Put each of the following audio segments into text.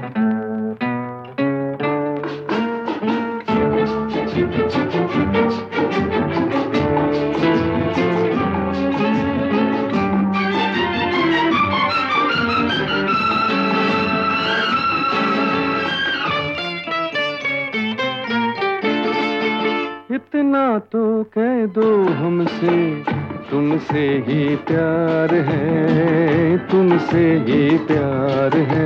इतना तो कह दो हमसे, तुमसे ही प्यार है, तुमसे ही प्यार है।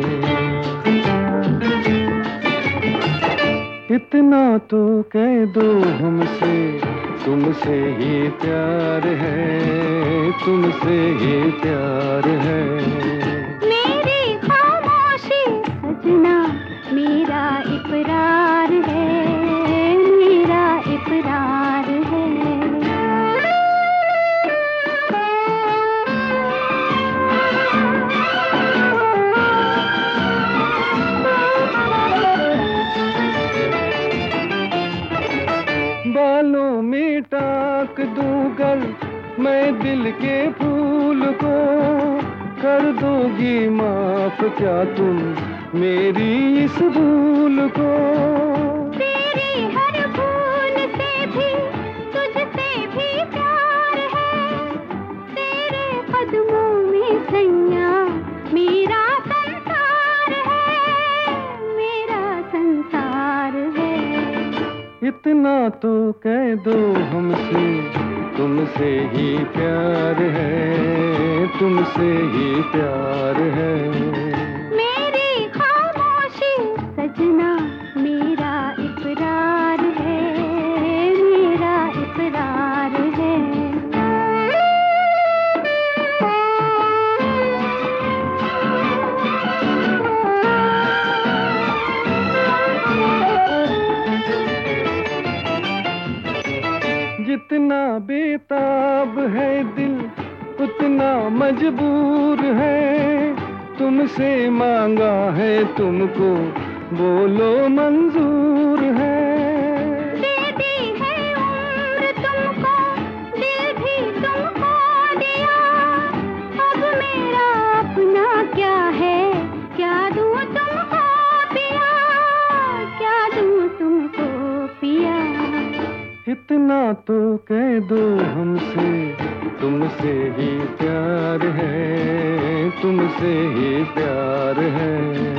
इतना तो कह दो हमसे, तुमसे ही प्यार है, तुमसे ही प्यार है। मेरी खामोशी सजना मेरा इकरार है, मेरा इकरार है। बालों में टाक दूंगर मैं दिल के फूल को, कर दोगी माफ क्या तुम मेरी इस भूल को। तेरी हर भूल से भी तुझसे भी प्यार है, तेरे कदमों में सैया मेरा संसार है, मेरा संसार है। इतना तो कह दो हमसे, तुमसे ही प्यार है, तुमसे ही प्यार है। मेरी खामोशी सजना मेरा इकरार है, मेरा इकरार है। जितना बेताब है दिल उतना मजबूर है, तुमसे मांगा है तुमको बोलो मंजूर है। दे दी है उम्र तुमको, दिल भी तुमको दिया, अब मेरा अपना क्या है, क्या दूं तुमको पिया, क्या दूं तुमको पिया। इतना तो कह दो हमसे, तुमसे ही प्यार है, तुमसे ही प्यार है।